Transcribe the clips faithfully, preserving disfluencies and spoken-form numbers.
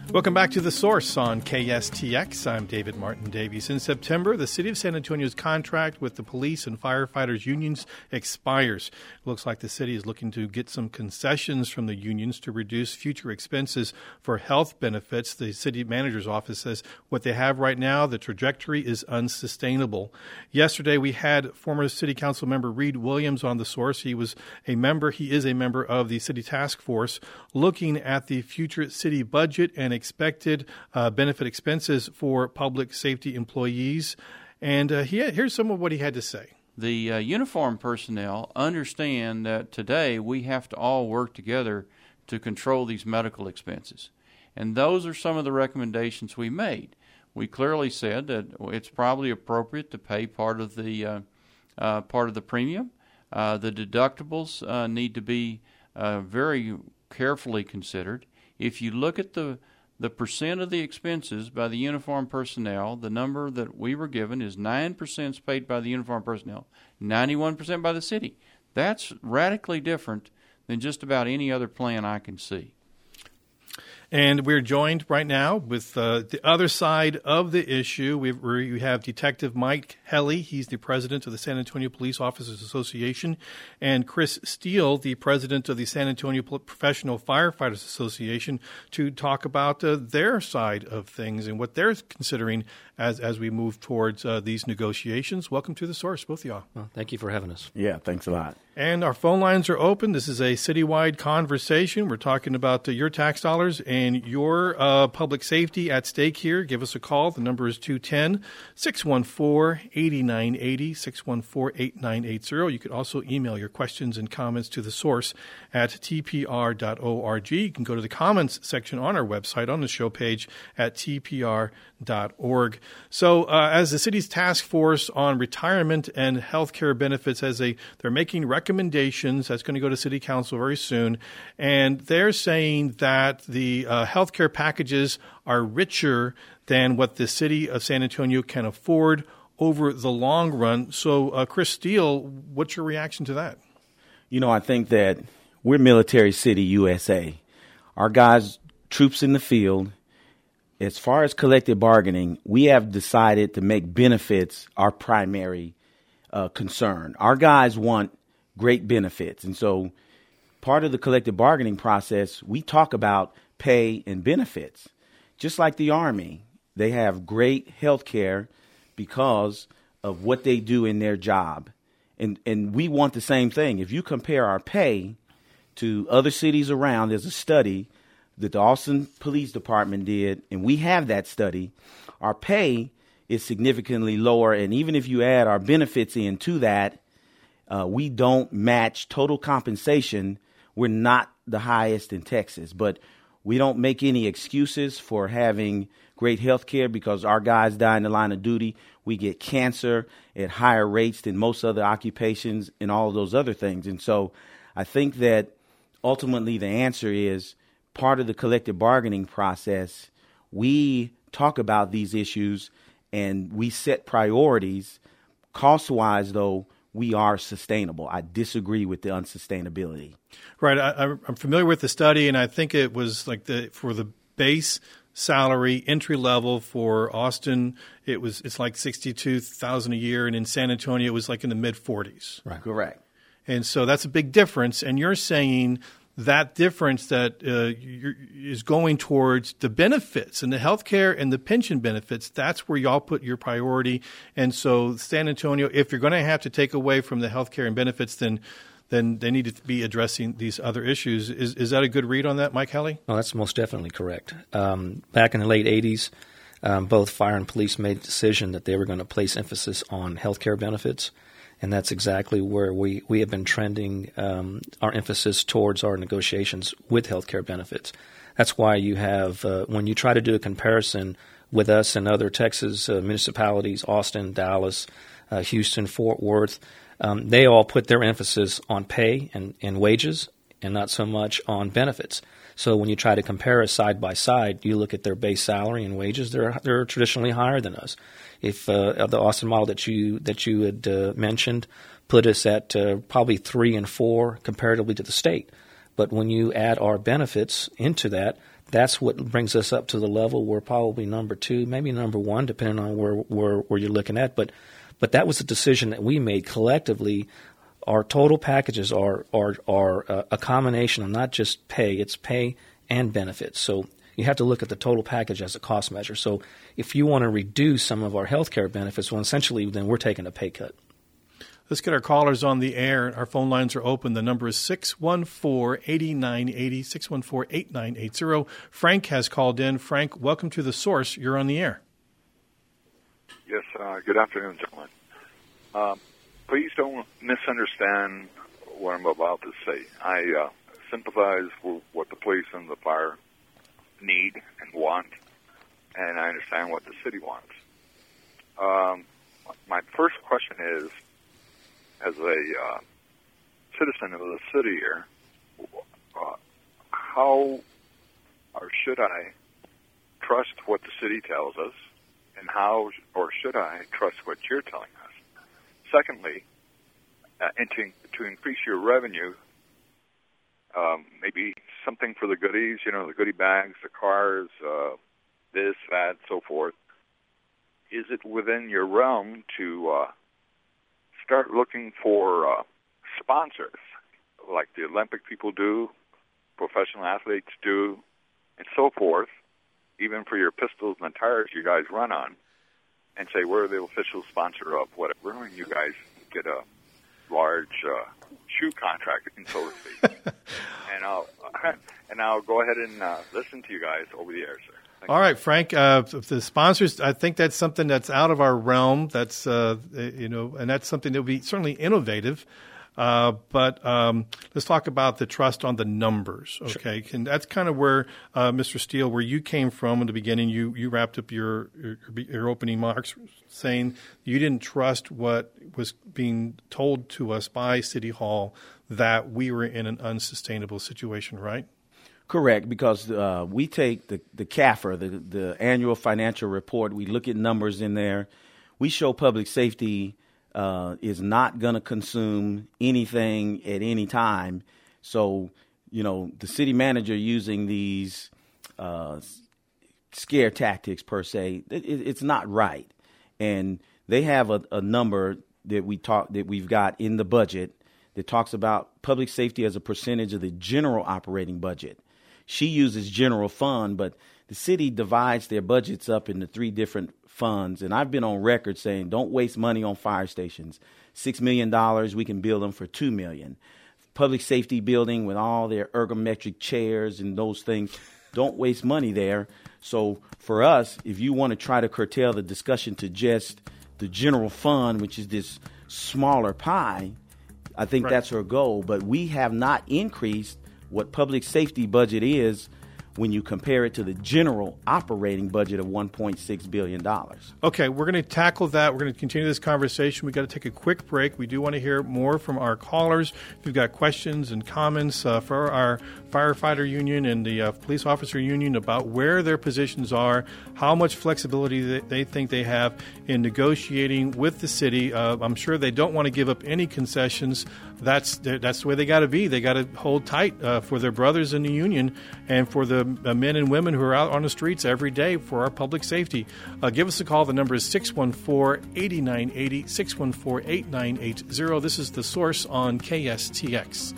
Welcome back to The Source on K S T X. I'm David Martin Davies. In September, the City of San Antonio's contract with the police and firefighters unions expires. It looks like the city is looking to get some concessions from the unions to reduce future expenses for health benefits. The city manager's office says what they have right now, the trajectory is unsustainable. Yesterday, we had former City Council member Reed Williams on The Source. He was a member, he is a member of the City Task Force looking at the future city budget and expected uh, benefit expenses for public safety employees. And uh, he had, here's some of what he had to say. The uh, uniformed personnel understand that today we have to all work together to control these medical expenses. And those are some of the recommendations we made. We clearly said that it's probably appropriate to pay part of the uh, uh, part of the premium. Uh, the deductibles uh, need to be uh, very carefully considered. If you look at the The percent of the expenses by the uniformed personnel, the number that we were given is nine percent paid by the uniformed personnel, ninety-one percent by the city. That's radically different than just about any other plan I can see. And we're joined right now with uh, the other side of the issue. We've, we have Detective Mike Helly. He's the president of the San Antonio Police Officers Association, and Chris Steele, the president of the San Antonio Professional Firefighters Association, to talk about uh, their side of things and what they're considering as as we move towards uh, these negotiations. Welcome to The Source, both of y'all. Well, thank you for having us. Yeah, thanks a lot. And our phone lines are open. This is a citywide conversation. We're talking about uh, your tax dollars and your uh, public safety at stake here. Give us a call. The number is two one zero, six one four, eight nine eight zero, six one four, eight nine eight zero. You could also email your questions and comments to The Source at t p r dot org. You can go to the comments section on our website on the show page at t p r dot org. So uh, as the city's task force on retirement and health care benefits, as they, they're making recommendations, that's going to go to city council very soon, and they're saying that the uh, health care packages are richer than what the city of San Antonio can afford over the long run. So uh, Chris Steele, what's your reaction to that? You know, I think that we're Military City, U S A. Our guys, troops in the field. As far as collective bargaining, we have decided to make benefits our primary uh, concern. Our guys want great benefits. And so part of the collective bargaining process, we talk about pay and benefits. Just like the Army, they have great health care because of what they do in their job. And, and we want the same thing. If you compare our pay to other cities around, there's a study that the Austin Police Department did, and we have that study. Our pay is significantly lower, and even if you add our benefits into that, uh, we don't match total compensation. We're not the highest in Texas, but we don't make any excuses for having great health care because our guys die in the line of duty. We get cancer at higher rates than most other occupations and all of those other things. And so I think that ultimately the answer is part of the collective bargaining process. We talk about these issues and we set priorities. Cost-wise, though, we are sustainable. I disagree with the unsustainability. Right. I, I'm familiar with the study, and I think it was like the for the base salary entry level for Austin, it was it's like sixty-two thousand dollars a year, and in San Antonio, it was like in the mid forties. Right. Correct. And so that's a big difference. And you're saying that difference that uh, you're, is going towards the benefits and the health care and the pension benefits, that's where y'all put your priority. And so San Antonio, if you're going to have to take away from the health care and benefits, then then they need to be addressing these other issues. Is is that a good read on that, Mike Helly? No, that's most definitely correct. Um, back in the late eighties, um, both fire and police made a decision that they were going to place emphasis on health care benefits. And that's exactly where we, we have been trending um, our emphasis towards our negotiations with healthcare benefits. That's why you have, uh, when you try to do a comparison with us and other Texas uh, municipalities, Austin, Dallas, uh, Houston, Fort Worth, um, they all put their emphasis on pay and, and wages and not so much on benefits. So when you try to compare us side by side, you look at their base salary and wages, they're, they're traditionally higher than us. If uh, the Austin model that you that you had uh, mentioned put us at uh, probably three and four comparatively to the state. But when you add our benefits into that, that's what brings us up to the level we're probably number two, maybe number one, depending on where where, where you're looking at. But but that was a decision that we made collectively. Our total packages are are are a combination of not just pay; it's pay and benefits. So you have to look at the total package as a cost measure. So if you want to reduce some of our health care benefits, well, essentially, then we're taking a pay cut. Let's get our callers on the air. Our phone lines are open. The number is six one four, eight nine eight zero, six one four, eight nine eight zero. Frank has called in. Frank, welcome to The Source. You're on the air. Yes, uh, good afternoon, gentlemen. Um, please don't misunderstand what I'm about to say. I uh, sympathize with what the police and the fire need and want, and I understand what the city wants. Um, my first question is, as a uh, citizen of the city here, uh, how or should I trust what the city tells us, and how or should I trust what you're telling us? Secondly, uh, and to, to increase your revenue, um, maybe something for the goodies, you know, the goodie bags, the cars, uh, this, that, so forth. Is it within your realm to uh, start looking for uh, sponsors, like the Olympic people do, professional athletes do, and so forth, even for your pistols and the tires you guys run on, and say, we're the official sponsor of whatever, and you guys get a large uh, shoe contract, so to speak. and I'll and I'll go ahead and uh, listen to you guys over the air, sir. Thank All you. right, Frank. Uh, the sponsors, I think that's something that's out of our realm. That's uh, you know, and that's something that would be certainly innovative. Uh, but um, let's talk about the trust on the numbers, okay? Sure. And that's kind of where, uh, Mister Steele, where you came from in the beginning. You you wrapped up your your, your opening remarks saying you didn't trust what was being told to us by City Hall that we were in an unsustainable situation, right? Correct, because uh, we take the, the C A F R, the, the annual financial report. We look at numbers in there. We show public safety uh, is not going to consume anything at any time. So, you know, the city manager using these uh, scare tactics, per se, it, it's not right. And they have a, a number that we talk that we've got in the budget that talks about public safety as a percentage of the general operating budget. She uses general fund, but the city divides their budgets up into three different funds. And I've been on record saying, don't waste money on fire stations. Six million dollars, we can build them for two million. Public safety building with all their ergometric chairs and those things, don't waste money there. So for us, if you want to try to curtail the discussion to just the general fund, which is this smaller pie, I think right. that's our goal. But we have not increased what public safety budget is when you compare it to the general operating budget of one point six billion dollars. Okay, we're going to tackle that. We're going to continue this conversation. We've got to take a quick break. We do want to hear more from our callers. If you've got questions and comments uh, for our firefighter union and the uh, police officer union about where their positions are, how much flexibility they, they think they have in negotiating with the city. Uh, I'm sure they don't want to give up any concessions. That's that's the way they got to be. They got to hold tight uh, for their brothers in the union and for the uh, men and women who are out on the streets every day for our public safety. Uh, give us a call. The number is six one four, eight nine eight zero, six one four, eight nine eight zero. This is The Source on K S T X.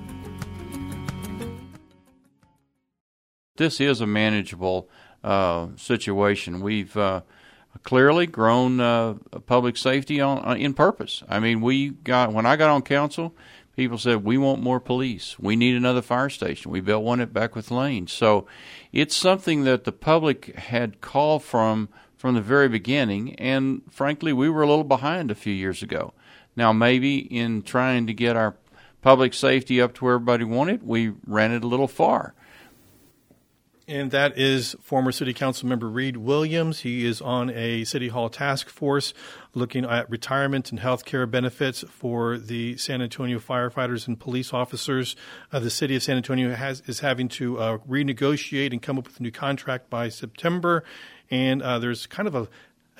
This is a manageable uh, situation. We've uh, clearly grown uh, public safety on, uh, in purpose. I mean, we got when I got on council, people said we want more police. We need another fire station. We built one at Beckwith Lane. So it's something that the public had called from from the very beginning, and frankly, we were a little behind a few years ago. Now, maybe in trying to get our public safety up to where everybody wanted, we ran it a little far. And that is former City Council member Reed Williams. He is on a City Hall task force looking at retirement and health care benefits for the San Antonio firefighters and police officers. Uh, the city of San Antonio has is having to uh, renegotiate and come up with a new contract by September. And uh, there's kind of a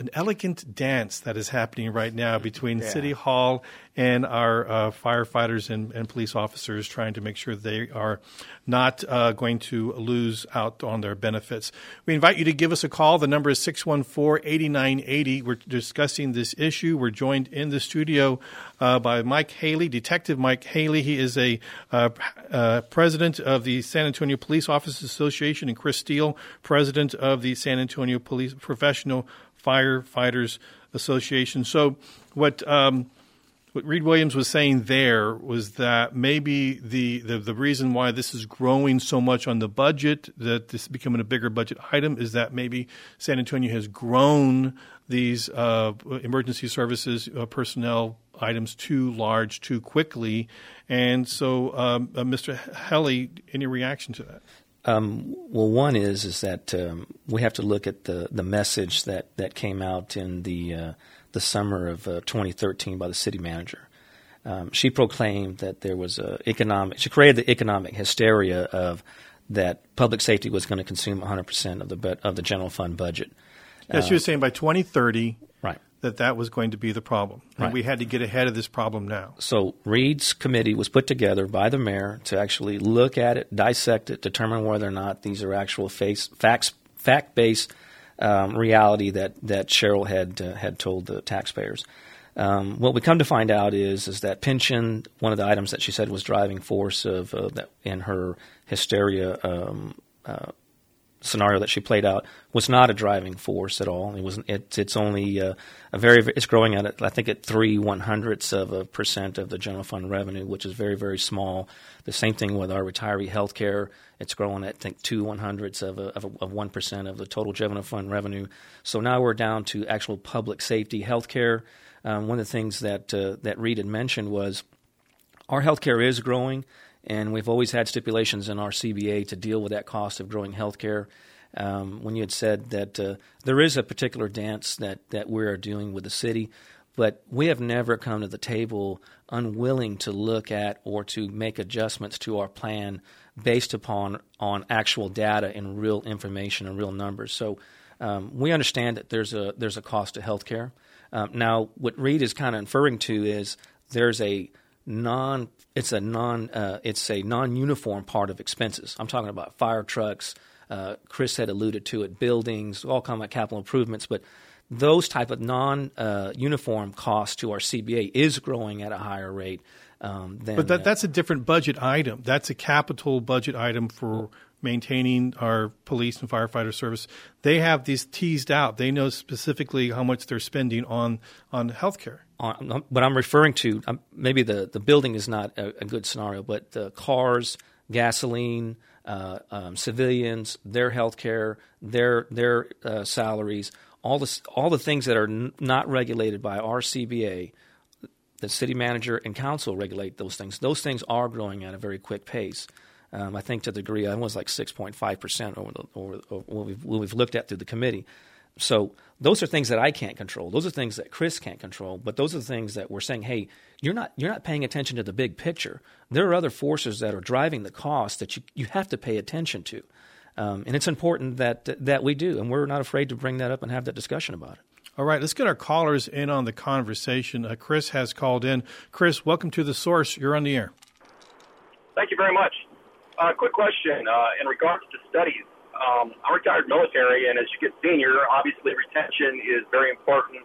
an elegant dance that is happening right now between Yeah. City Hall and our uh, firefighters and, and police officers, trying to make sure they are not uh, going to lose out on their benefits. We invite you to give us a call. The number is six one four, eight nine eight zero. We're discussing this issue. We're joined in the studio uh, by Mike Haley, Detective Mike Haley. He is a uh, uh, president of the San Antonio Police Officers Association, and Chris Steele, president of the San Antonio Police Professional Firefighters Association. So what um, what Reed Williams was saying there was that maybe the, the, the reason why this is growing so much on the budget, that this is becoming a bigger budget item, is that maybe San Antonio has grown these uh, emergency services uh, personnel items too large too quickly. And so, um, uh, Mister Haley, any reaction to that? Um, well, one is is that um, we have to look at the, the message that, that came out in the uh, the summer of uh, twenty thirteen by the city manager. Um, she proclaimed that there was a economic. She created the economic hysteria of that public safety was going to consume one hundred percent of the of the general fund budget. Yeah, she was saying by twenty thirty, right, that that was going to be the problem, and right. we had to get ahead of this problem now. So Reed's committee was put together by the mayor to actually look at it, dissect it, determine whether or not these are actual face, facts, fact-based um, reality that that Cheryl had uh, had told the taxpayers. Um, what we come to find out is is that pension, one of the items that she said was driving force of uh, that in her hysteria um, uh, scenario that she played out, was not a driving force at all. It was it, it's only uh, a very it's growing at I think at three one hundredths of a percent of the general fund revenue, which is very very small. The same thing with our retiree health care. It's growing at I think two one hundredths of a, of, a, of one percent of the total general fund revenue. So now we're down to actual public safety health care. Um, one of the things that uh, that Reed had mentioned was our health care is growing. And we've always had stipulations in our C B A to deal with that cost of growing health care. Um, when you had said that uh, there is a particular dance that, that we are doing with the city, but we have never come to the table unwilling to look at or to make adjustments to our plan based upon on actual data and real information and real numbers. So um, we understand that there's a there's a cost to health care. Um, now, what Reed is kind of inferring to is there's a non it's a non uh, it's a non-uniform part of expenses. I'm talking about fire trucks. Uh, Chris had alluded to it, buildings, all kind of capital improvements. But those type of non-uniform uh, costs to our C B A is growing at a higher rate um, than. But that, uh, that's a different budget item. That's a capital budget item for maintaining our police and firefighter service. They have these teased out. They know specifically how much they're spending on on healthcare. On, but I'm referring to um, maybe the, the building is not a, a good scenario, but the cars, gasoline, uh, um, civilians, their health care, their their uh, salaries, all the all the things that are n- not regulated by our C B A. The city manager and council regulate those things. Those things are growing at a very quick pace. Um, I think to the degree I was like six point five percent over the over, over what, we've, what we've looked at through the committee. So those are things that I can't control. Those are things that Chris can't control. But those are the things that we're saying, hey, you're not you're not paying attention to the big picture. There are other forces that are driving the cost that you, you have to pay attention to. Um, and it's important that that we do. And we're not afraid to bring that up and have that discussion about it. All right, let's get our callers in on the conversation. Uh, Chris has called in. Chris, welcome to The Source. You're on the air. Thank you very much. Uh, quick question uh, in regards to studies. Um, I'm retired military, and as you get senior, obviously retention is very important.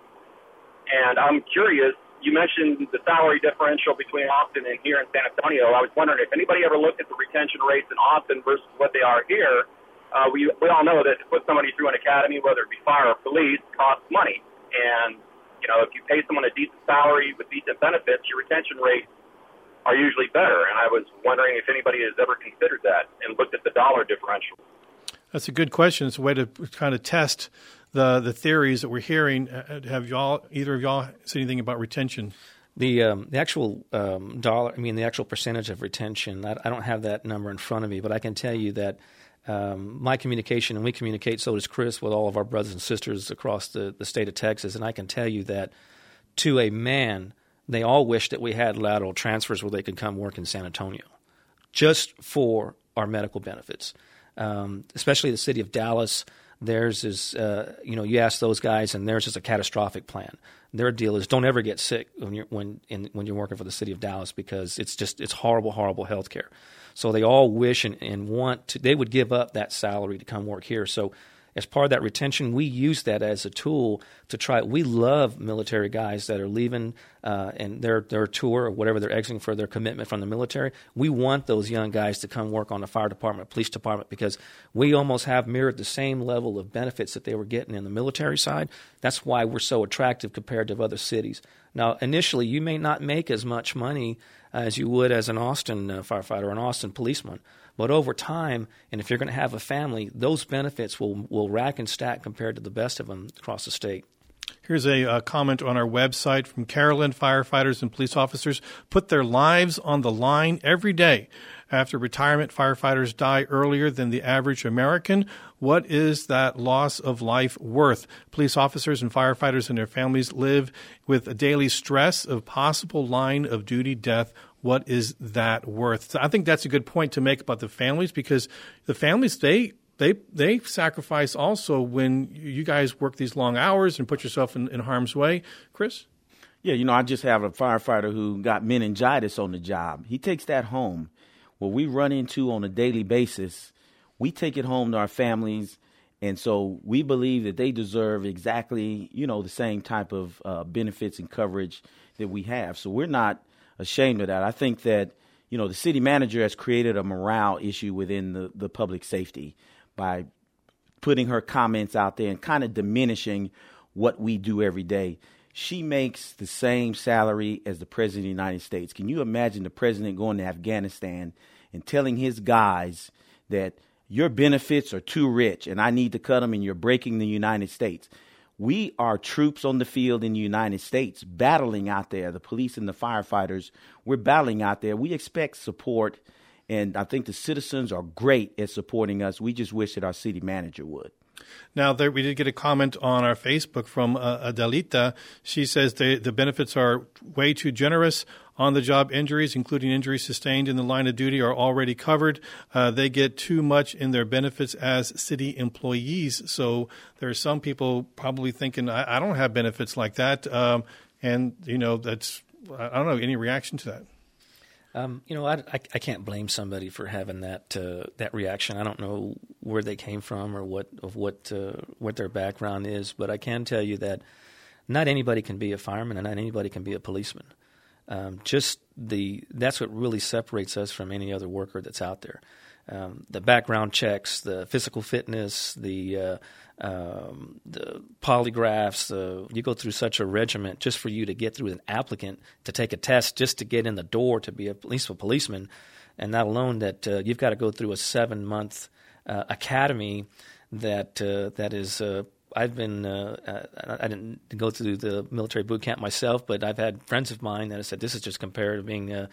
And I'm curious, you mentioned the salary differential between Austin and here in San Antonio. I was wondering if anybody ever looked at the retention rates in Austin versus what they are here. Uh, we, we all know that to put somebody through an academy, whether it be fire or police, costs money. And, you know, if you pay someone a decent salary with decent benefits, your retention rates are usually better. And I was wondering if anybody has ever considered that and looked at the dollar differential. That's a good question. It's a way to kind of test the the theories that we're hearing. Have y'all, either of y'all, said anything about retention? The um, the actual um, dollar, I mean, the actual percentage of retention, I, I don't have that number in front of me, but I can tell you that um, my communication, and we communicate, so does Chris, with all of our brothers and sisters across the, the state of Texas, and I can tell you that to a man, they all wish that we had lateral transfers where they could come work in San Antonio just for our medical benefits. Um, especially the city of Dallas, Theirs is, uh, you know, you ask those guys, and theirs is a catastrophic plan. Their deal is don't ever get sick when you're when in, when you're working for the city of Dallas, because it's just it's horrible, horrible health care. So they all wish and, and want to. They would give up that salary to come work here. So as part of that retention, we use that as a tool to try. We love military guys that are leaving uh, and their their tour or whatever they're exiting for their commitment from the military. We want those young guys to come work on the fire department, police department, because we almost have mirrored the same level of benefits that they were getting in the military side. That's why we're so attractive compared to other cities. Now, initially, you may not make as much money as you would as an Austin uh, firefighter or an Austin policeman. But over time, and if you're going to have a family, those benefits will, will rack and stack compared to the best of them across the state. Here's a, a comment on our website from Carolyn. Firefighters and police officers put their lives on the line every day. After retirement, firefighters die earlier than the average American. What is that loss of life worth? Police officers and firefighters and their families live with a daily stress of possible line of duty death. What is that worth? So I think that's a good point to make about the families, because the families, they they they sacrifice also when you guys work these long hours and put yourself in, in harm's way. Chris? Yeah, you know, I just have a firefighter who got meningitis on the job. He takes that home. What we run into on a daily basis, we take it home to our families. And so we believe that they deserve exactly, you know, the same type of uh, benefits and coverage that we have. So we're not ashamed of that. I think that, you know, the city manager has created a morale issue within the, the public safety by putting her comments out there and kind of diminishing what we do every day. She makes the same salary as the president of the United States. Can you imagine the president going to Afghanistan and telling his guys that your benefits are too rich and I need to cut them and you're breaking the United States? We are troops on the field in the United States battling out there. The police and the firefighters, we're battling out there. We expect support, and I think the citizens are great at supporting us. We just wish that our city manager would. Now, there, we did get a comment on our Facebook from uh, Adelita. She says the, the benefits are way too generous. On-the-job injuries, including injuries sustained in the line of duty, are already covered. Uh, they get too much in their benefits as city employees. So there are some people probably thinking, I, I don't have benefits like that. Um, and, you know, that's, I don't know, any reaction to that? Um, you know, I, I, I can't blame somebody for having that uh, that reaction. I don't know where they came from or what of what uh, what their background is, but I can tell you that not anybody can be a fireman and not anybody can be a policeman. Um, just the that's what really separates us from any other worker that's out there. Um, the background checks, the physical fitness, the uh, um, the polygraphs. Uh, you go through such a regiment just for you to get through an applicant to take a test just to get in the door to be a, at least a policeman, and not alone that uh, you've got to go through a seven month uh, academy that uh, that is. Uh, I've been uh, I didn't go through the military boot camp myself, but I've had friends of mine that have said this is just compared to being uh,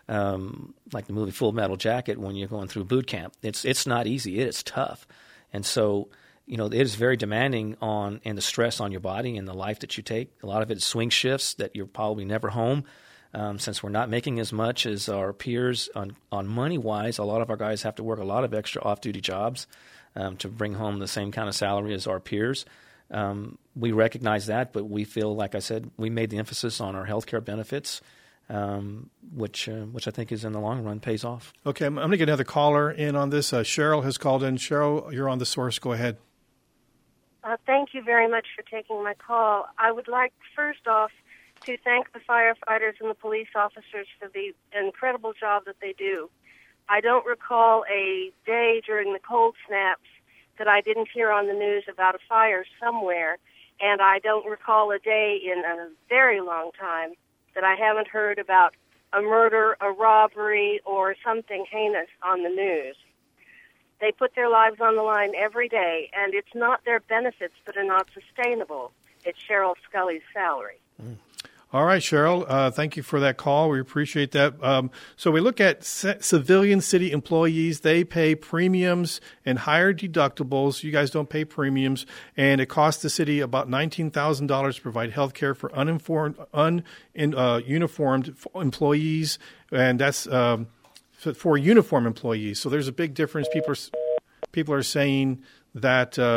um, like the movie Full Metal Jacket when you're going through boot camp. It's it's not easy. It is tough, and so you know it is very demanding on and the stress on your body and the life that you take. A lot of it is swing shifts that you're probably never home. Um, since we're not making as much as our peers on on money wise, a lot of our guys have to work a lot of extra off duty jobs. Um, to bring home the same kind of salary as our peers. Um, we recognize that, but we feel, like I said, we made the emphasis on our health care benefits, um, which uh, which I think is in the long run pays off. Okay, I'm, I'm going to get another caller in on this. Uh, Cheryl has called in. Cheryl, you're on The Source. Go ahead. Uh, thank you very much for taking my call. I would like, first off, to thank the firefighters and the police officers for the incredible job that they do. I don't recall a day during the cold snaps that I didn't hear on the news about a fire somewhere, and I don't recall a day in a very long time that I haven't heard about a murder, a robbery, or something heinous on the news. They put their lives on the line every day, and it's not their benefits that are not sustainable. It's Cheryl Scully's salary. Mm. All right, Cheryl, uh, thank you for that call. We appreciate that. Um, so we look at c- civilian city employees. They pay premiums and higher deductibles. You guys don't pay premiums, and it costs the city about nineteen thousand dollars to provide health care for uninformed, un, in, uh, uniformed employees, and that's um, for uniform employees. So there's a big difference. People are, people are saying that uh,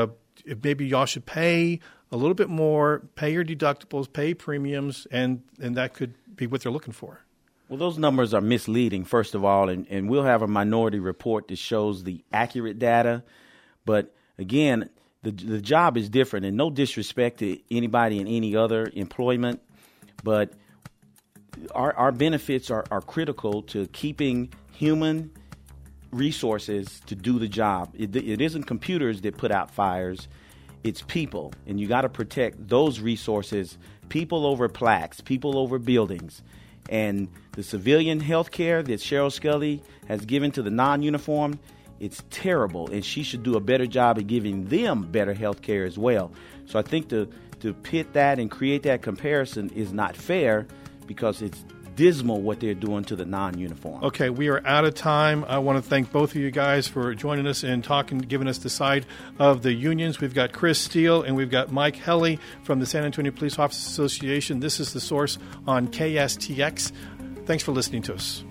maybe y'all should pay a little bit more, pay your deductibles, pay premiums, and, and that could be what they're looking for. Well, those numbers are misleading, first of all, and, and we'll have a minority report that shows the accurate data. But again, the the job is different, and no disrespect to anybody in any other employment, but our, our benefits are, are critical to keeping human resources to do the job. It, it isn't computers that put out fires. It's people, and you got to protect those resources, people over plaques, people over buildings. And the civilian health care that Cheryl Scully has given to the non-uniform, it's terrible, and she should do a better job of giving them better health care as well. So I think to, to pit that and create that comparison is not fair, because it's dismal what they're doing to the non-uniform. Okay, we are out of time. I want to thank both of you guys for joining us and talking, giving us the side of the unions. We've got Chris Steele and we've got Mike Helly from the San Antonio Police Officers Association. This is The Source on K S T X. Thanks for listening to us.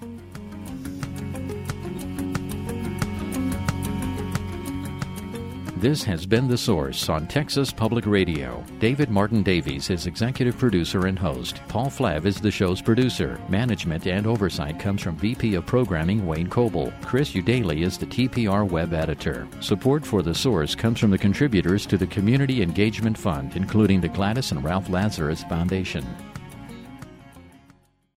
This has been The Source on Texas Public Radio. David Martin Davies is executive producer and host. Paul Flav is the show's producer. Management and oversight comes from V P of Programming Wayne Coble. Chris Udaley is the T P R web editor. Support for The Source comes from the contributors to the Community Engagement Fund, including the Gladys and Ralph Lazarus Foundation.